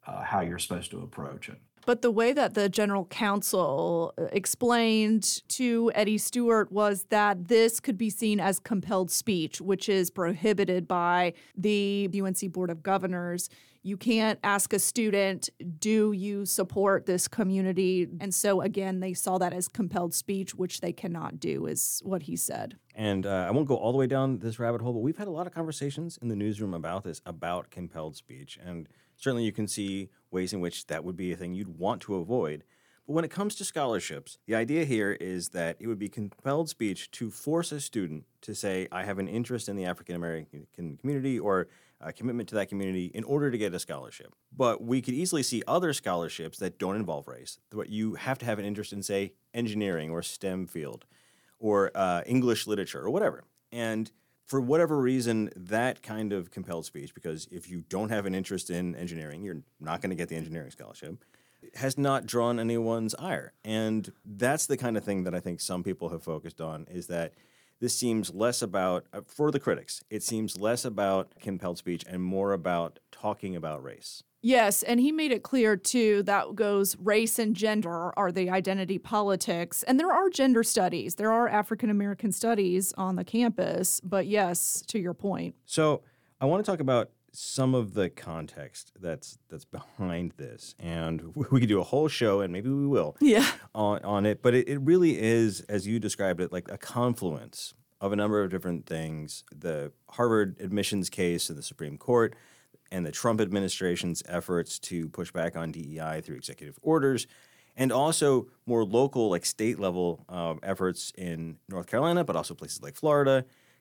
uh, how you're supposed to approach it. But the way that the general counsel explained to Eddie Stewart was that this could be seen as compelled speech, which is prohibited by the U N C Board of Governors. You can't ask a student, do you support this community? And so, again, they saw that as compelled speech, which they cannot do, is what he said. And uh, I won't go all the way down this rabbit hole, but we've had a lot of conversations in the newsroom about this, about compelled speech. And certainly you can see ways in which that would be a thing you'd want to avoid. But when it comes to scholarships, the idea here is that it would be compelled speech to force a student to say, I have an interest in the African American community or a commitment to that community in order to get a scholarship. But we could easily see other scholarships that don't involve race. But you have to have an interest in, say, engineering or STEM field or uh, English literature or whatever. And for whatever reason, that kind of compelled speech, because if you don't have an interest in engineering, you're not going to get the engineering scholarship, has not drawn anyone's ire. And that's the kind of thing that I think some people have focused on, is that this seems less about, uh, for the critics, it seems less about compelled speech and more about talking about race. Yes, and he made it clear, too, that goes race and gender are the identity politics. And there are gender studies. There are African-American studies on the campus. But yes, to your point. So I want to talk about some of the context that's that's behind this. And we could do a whole show, and maybe we will, yeah. on, on it. But it, it really is, as you described it, like a confluence of a number of different things. The Harvard admissions case in the Supreme Court, and the Trump administration's efforts to push back on D E I through executive orders, and also more local, like state-level um, efforts in North Carolina, but also places like Florida,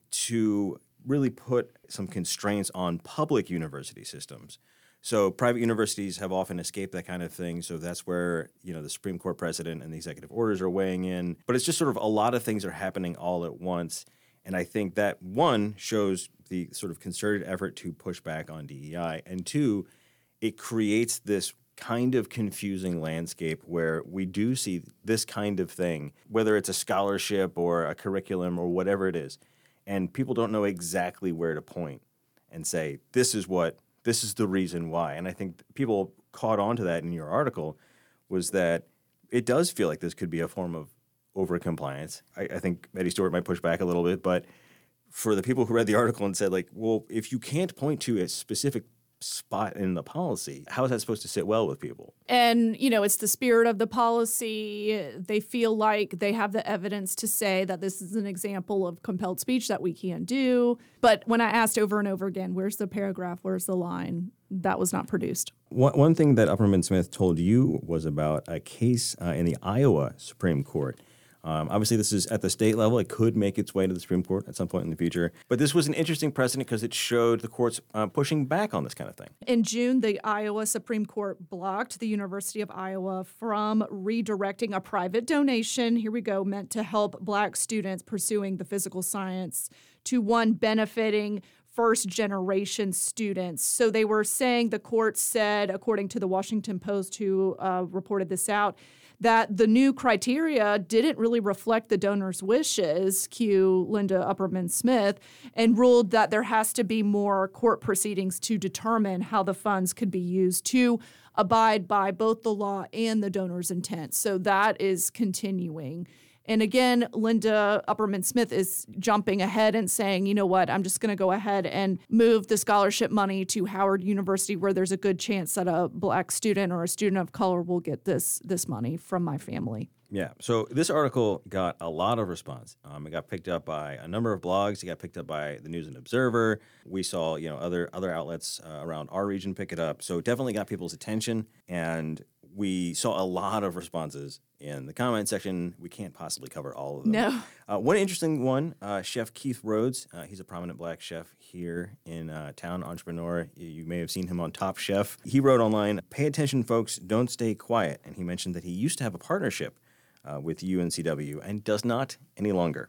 to really put some constraints on public university systems. So private universities have often escaped that kind of thing, so that's where, you know, the Supreme Court precedent and the executive orders are weighing in. But it's just sort of a lot of things are happening all at once, and I think that, one, shows the sort of concerted effort to push back on D E I, and two, it creates this kind of confusing landscape where we do see this kind of thing, whether it's a scholarship or a curriculum or whatever it is, and people don't know exactly where to point and say, this is what, this is the reason why. And I think people caught on to that in your article, was that it does feel like this could be a form of overcompliance. I, I think Eddie Stewart might push back a little bit, but for the people who read the article and said, like, well, if you can't point to a specific spot in the policy, how is that supposed to sit well with people? And, you know, it's the spirit of the policy. They feel like they have the evidence to say that this is an example of compelled speech that we can't do. But when I asked over and over again, where's the paragraph, where's the line, that was not produced. One, one thing that Upperman Smith told you was about a case uh, in the Iowa Supreme Court. Um, obviously, this is at the state level. It could make its way to the Supreme Court at some point in the future. But this was an interesting precedent because it showed the courts uh, pushing back on this kind of thing. In June, the Iowa Supreme Court blocked the University of Iowa from redirecting a private donation, here we go, meant to help Black students pursuing the physical science to one benefiting first-generation students. So they were saying, the court said, according to the Washington Post, who uh, reported this out, that the new criteria didn't really reflect the donor's wishes, cue Linda Upperman Smith, and ruled that there has to be more court proceedings to determine how the funds could be used to abide by both the law and the donor's intent. So that is continuing. And again, Linda Upperman Smith is jumping ahead and saying, you know what, I'm just going to go ahead and move the scholarship money to Howard University, where there's a good chance that a Black student or a student of color will get this this money from my family. Yeah. So this article got a lot of response. Um, it got picked up by a number of blogs. It got picked up by the News and Observer. We saw, you know, other other outlets uh, around our region pick it up. So it definitely got people's attention, and we saw a lot of responses in the comment section. We can't possibly cover all of them. No. Uh, one interesting one, uh, Chef Keith Rhodes. Uh, he's a prominent Black chef here in uh, town, entrepreneur. You, you may have seen him on Top Chef. He wrote online, "Pay attention, folks, don't stay quiet." And he mentioned that he used to have a partnership uh, with U N C W and does not any longer.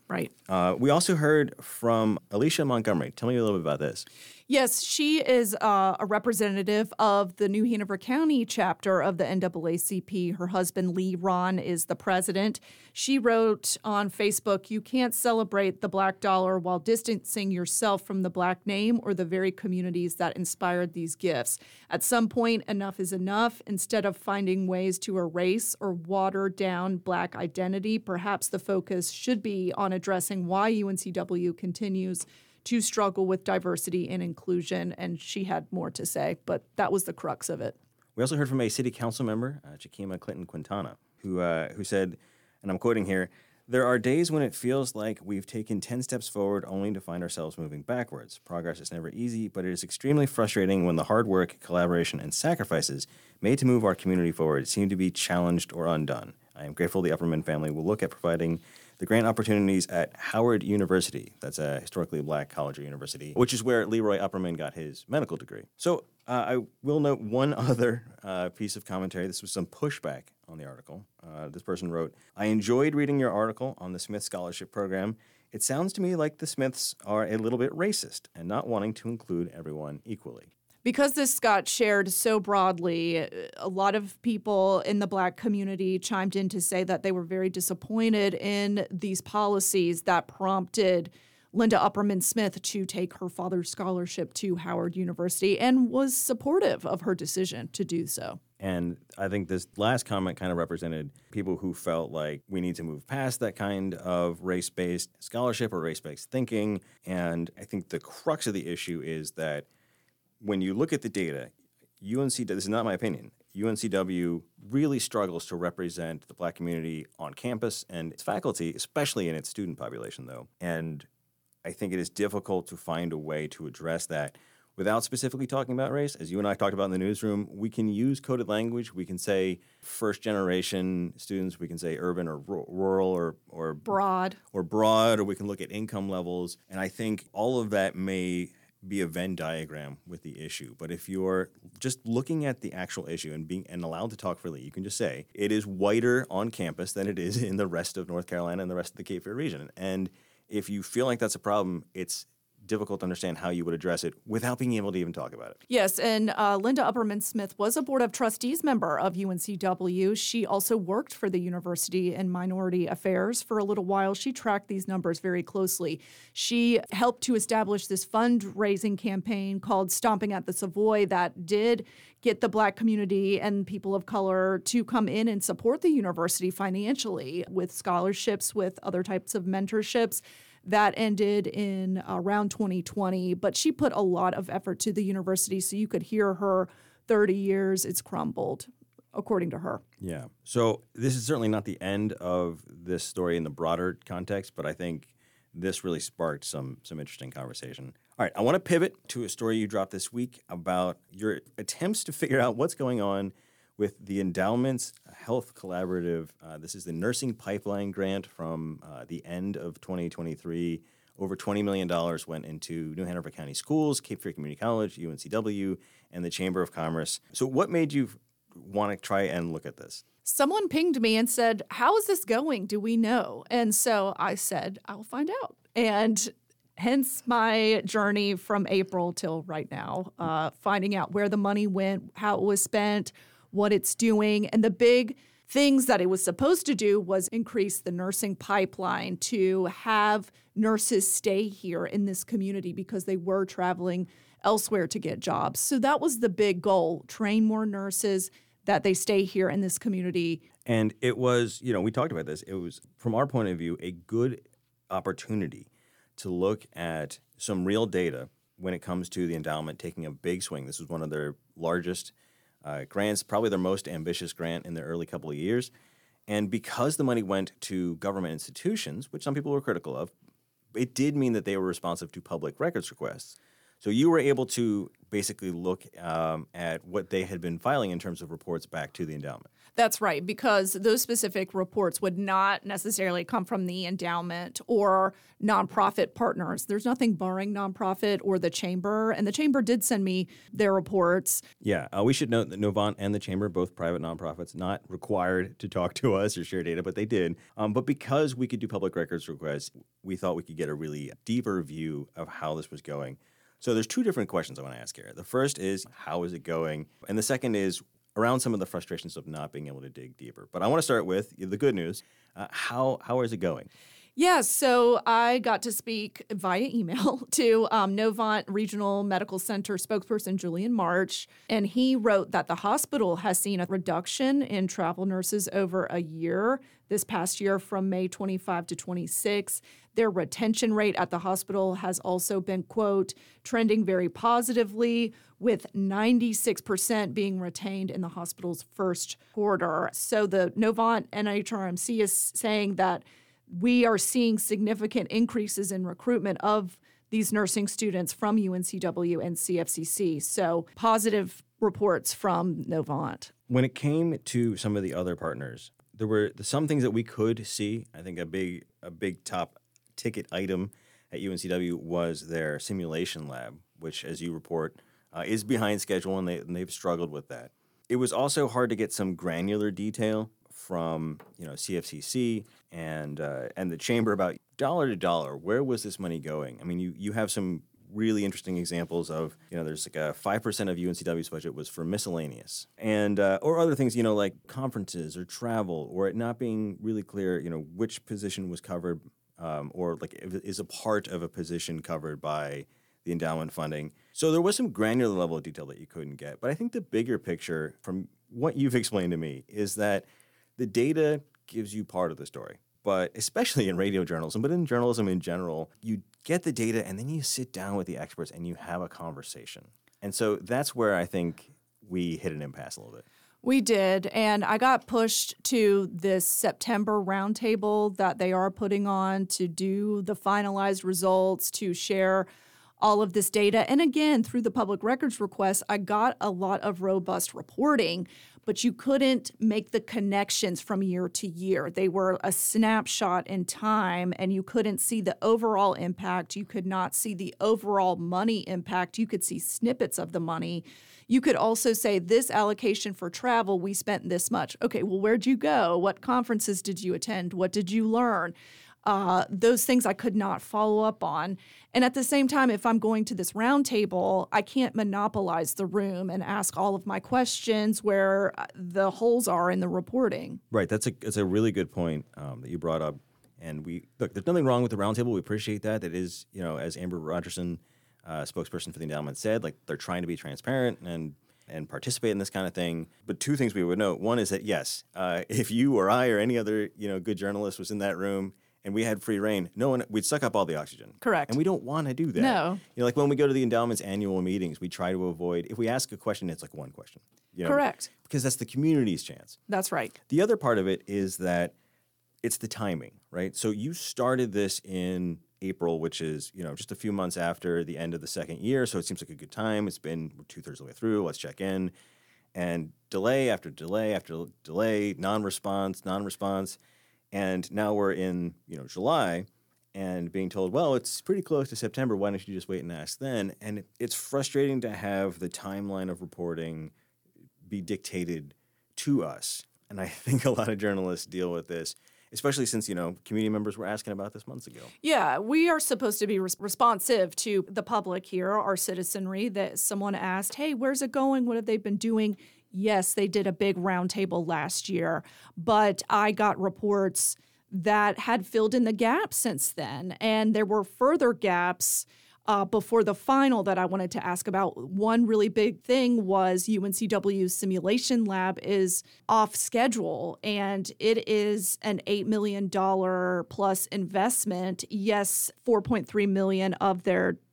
Right. Uh, we also heard from Alicia Montgomery. Tell me a little bit about this. Yes, she is uh, a representative of the New Hanover County chapter of the N double A C P. Her husband, Lee Ron, is the president. She wrote on Facebook, "You can't celebrate the black dollar while distancing yourself from the black name or the very communities that inspired these gifts. At some point, enough is enough. Instead of finding ways to erase or water down black identity, perhaps the focus should be on addressing why U N C W continues to struggle with diversity and inclusion." And she had more to say, but that was the crux of it. We also heard from a city council member, uh, Chikima Clinton Quintana, who uh, who said, and I'm quoting here, "There are days when it feels like we've taken ten steps forward only to find ourselves moving backwards. Progress is never easy, but it is extremely frustrating when the hard work, collaboration, and sacrifices made to move our community forward seem to be challenged or undone. I am grateful the Upperman family will look at providing the grant opportunities at Howard University," that's a historically black college or university, which is where Leroy Upperman got his medical degree. So uh, I will note one other uh, piece of commentary. This was some pushback on the article. Uh, this person wrote, "I enjoyed reading your article on the Smith Scholarship Program. It sounds to me like the Smiths are a little bit racist and not wanting to include everyone equally." Because this got shared so broadly, a lot of people in the black community chimed in to say that they were very disappointed in these policies that prompted Linda Upperman Smith to take her father's scholarship to Howard University and was supportive of her decision to do so. And I think this last comment kind of represented people who felt like we need to move past that kind of race-based scholarship or race-based thinking. And I think the crux of the issue is that when you look at the data, U N C, this is not my opinion, U N C W really struggles to represent the black community on campus and its faculty, especially in its student population, though. And I think it is difficult to find a way to address that without specifically talking about race. As you and I talked about in the newsroom, we can use coded language. We can say first-generation students. We can say urban or rural or, or broad. Or broad, or we can look at income levels. And I think all of that may be a Venn diagram with the issue. But if you're just looking at the actual issue and being and allowed to talk freely, you can just say it is whiter on campus than it is in the rest of North Carolina and the rest of the Cape Fear region. And if you feel like that's a problem, it's difficult to understand how you would address it without being able to even talk about it. Yes, and uh, Linda Upperman Smith was a Board of Trustees member of U N C W. She also worked for the university in minority affairs for a little while. She tracked these numbers very closely. She helped to establish this fundraising campaign called Stomping at the Savoy that did get the black community and people of color to come in and support the university financially with scholarships, with other types of mentorships. That ended in around twenty twenty, but she put a lot of effort to the university, so you could hear her thirty years, it's crumbled, according to her. Yeah. So this is certainly not the end of this story in the broader context, but I think this really sparked some some interesting conversation. All right, I want to pivot to a story you dropped this week about your attempts to figure out what's going on with the Endowment's Health Collaborative. Uh, this is the Nursing Pipeline Grant from uh, the end of twenty twenty-three. Over twenty million dollars went into New Hanover County Schools, Cape Fear Community College, U N C W, and the Chamber of Commerce. So what made you want to try and look at this? Someone pinged me and said, "How is this going? Do we know?" And so I said, "I'll find out." And hence my journey from April till right now, uh, finding out where the money went, how it was spent, what it's doing. And the big things that it was supposed to do was increase the nursing pipeline to have nurses stay here in this community because they were traveling elsewhere to get jobs. So that was the big goal, train more nurses, that they stay here in this community. And it was, you know, we talked about this. It was, from our point of view, a good opportunity to look at some real data when it comes to the endowment taking a big swing. This was one of their largest Uh, grants, probably their most ambitious grant in the early couple of years. And because the money went to government institutions, which some people were critical of, it did mean that they were responsive to public records requests. So you were able to basically look um, at what they had been filing in terms of reports back to the endowment. That's right, because those specific reports would not necessarily come from the endowment or nonprofit partners. There's nothing barring nonprofit or the chamber, and the chamber did send me their reports. Yeah, uh, we should note that Novant and the chamber, both private nonprofits, not required to talk to us or share data, but they did. Um, but because we could do public records requests, we thought we could get a really deeper view of how this was going. So there's two different questions I want to ask here. The first is, how is it going? And the second is around some of the frustrations of not being able to dig deeper. But I want to start with the good news. Uh, how how is it going? Yeah, so I got to speak via email to um, Novant Regional Medical Center spokesperson Julian March, and he wrote that the hospital has seen a reduction in travel nurses over a year this past year from May twenty-five to twenty-six. Their retention rate at the hospital has also been, quote, trending very positively, with ninety-six percent being retained in the hospital's first quarter. So the Novant N H R M C is saying that we are seeing significant increases in recruitment of these nursing students from U N C W and C F C C. So positive reports from Novant. When it came to some of the other partners, there were some things that we could see. I think a big a big top ticket item at U N C W was their simulation lab, which, as you report, uh, is behind schedule, and, they, and they've struggled with that. It was also hard to get some granular detail from, you know, C F C C and uh, and the chamber about dollar to dollar. Where was this money going? I mean, you you have some really interesting examples of, you know, there's like a five percent of U N C W's budget was for miscellaneous and uh, or other things, you know, like conferences or travel, or it not being really clear, you know, which position was covered um, or like is a part of a position covered by the endowment funding. So there was some granular level of detail that you couldn't get. But I think the bigger picture from what you've explained to me is that the data gives you part of the story, but especially in radio journalism, but in journalism in general, you get the data and then you sit down with the experts and you have a conversation. And so that's where I think we hit an impasse a little bit. We did, and I got pushed to this September roundtable that they are putting on to do the finalized results, to share all of this data. And again, through the public records request, I got a lot of robust reporting, but you couldn't make the connections from year to year. They were a snapshot in time, and you couldn't see the overall impact. You could not see the overall money impact. You could see snippets of the money. You could also say, this allocation for travel, we spent this much. Okay, well, where'd you go? What conferences did you attend? What did you learn? Uh, those things I could not follow up on. And at the same time, if I'm going to this roundtable, I can't monopolize the room and ask all of my questions where the holes are in the reporting. Right. That's a it's a really good point um, that you brought up. And we look, there's nothing wrong with the roundtable. We appreciate that. It is, you know, as Amber Rogerson, uh, spokesperson for the endowment, said, like they're trying to be transparent and and participate in this kind of thing. But two things we would note. One is that, yes, uh, if you or I or any other, you know, good journalist was in that room and we had free reign, no one, we'd suck up all the oxygen. Correct. And we don't want to do that. No. You know, like when we go to the endowment's annual meetings, we try to avoid, if we ask a question, it's like one question. You know, Correct. Because that's the community's chance. That's right. The other part of it is that it's the timing, right? So you started this in April, which is, you know, just a few months after the end of the second year. So it seems like a good time. It's been two-thirds of the way through. Let's check in. And delay after delay after delay, non-response, non-response. And now we're in, you know, July and being told, well, it's pretty close to September. Why don't you just wait and ask then? And it's frustrating to have the timeline of reporting be dictated to us. And I think a lot of journalists deal with this, especially since, you know, community members were asking about this months ago. Yeah, we are supposed to be res- responsive to the public here, our citizenry, that someone asked, hey, where's it going? What have they been doing? Yes, they did a big roundtable last year, but I got reports that had filled in the gaps since then. And there were further gaps uh, before the final that I wanted to ask about. One really big thing was U N C W's simulation lab is off schedule, and it is an eight million dollars plus investment. Yes, four point three million dollars of their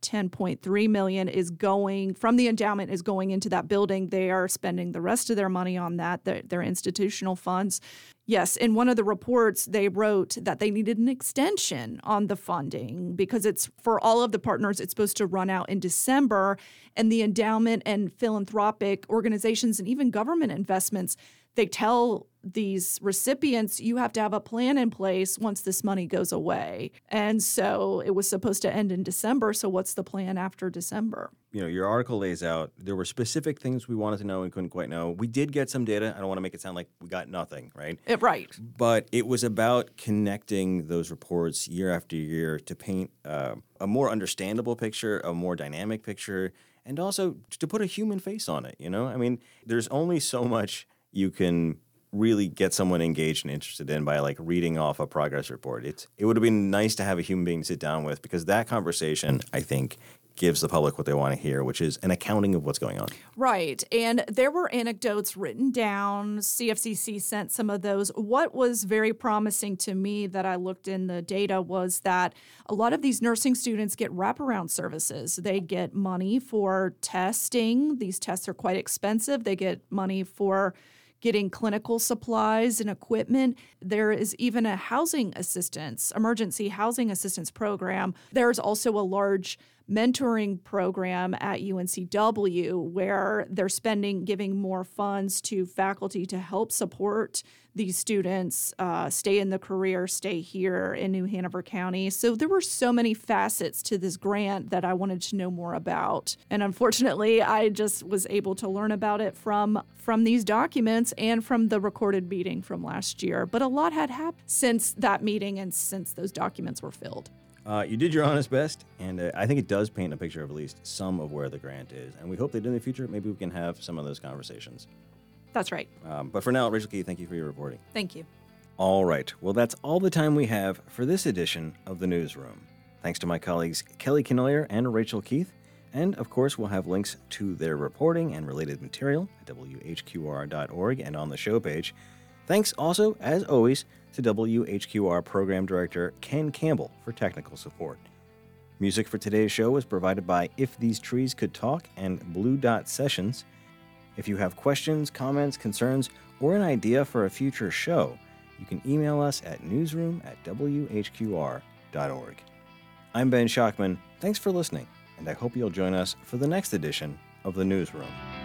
ten point three million dollars is going from the endowment is going into that building. They are spending the rest of their money on that, their, their institutional funds. Yes, in one of the reports, they wrote that they needed an extension on the funding because it's for all of the partners, it's supposed to run out in December. And the endowment and philanthropic organizations and even government investments, they tell these recipients, you have to have a plan in place once this money goes away. And so it was supposed to end in December. So what's the plan after December? You know, your article lays out there were specific things we wanted to know and couldn't quite know. We did get some data. I don't want to make it sound like we got nothing, right? It, right. But it was about connecting those reports year after year to paint uh, a more understandable picture, a more dynamic picture, and also to put a human face on it, you know? I mean, there's only so much you can really get someone engaged and interested in by like reading off a progress report. It's it would have been nice to have a human being to sit down with, because that conversation, I think, gives the public what they want to hear, which is an accounting of what's going on. Right. And there were anecdotes written down. C F C C sent some of those. What was very promising to me that I looked in the data was that a lot of these nursing students get wraparound services. They get money for testing. These tests are quite expensive. They get money for getting clinical supplies and equipment. There is even a housing assistance, emergency housing assistance program. There's also a large mentoring program at U N C W where they're spending, giving more funds to faculty to help support these students uh, stay in the career, stay here in New Hanover County. So there were so many facets to this grant that I wanted to know more about. And unfortunately, I just was able to learn about it from, from these documents and from the recorded meeting from last year. But a lot had happened since that meeting and since those documents were filled. Uh, you did your honest best, and uh, I think it does paint a picture of at least some of where the grant is. And we hope that in the future, maybe we can have some of those conversations. That's right. Um, but for now, Rachel Keith, thank you for your reporting. Thank you. All right. Well, that's all the time we have for this edition of the Newsroom. Thanks to my colleagues Kelly Kenoyer and Rachel Keith. And, of course, we'll have links to their reporting and related material at W H Q R dot org and on the show page. Thanks also, as always, to W H Q R Program Director Ken Campbell for technical support. Music for today's show was provided by If These Trees Could Talk and Blue Dot Sessions. If you have questions, comments, concerns, or an idea for a future show, you can email us at newsroom at W H Q R dot org. I'm Ben Schachman. Thanks for listening, and I hope you'll join us for the next edition of the Newsroom.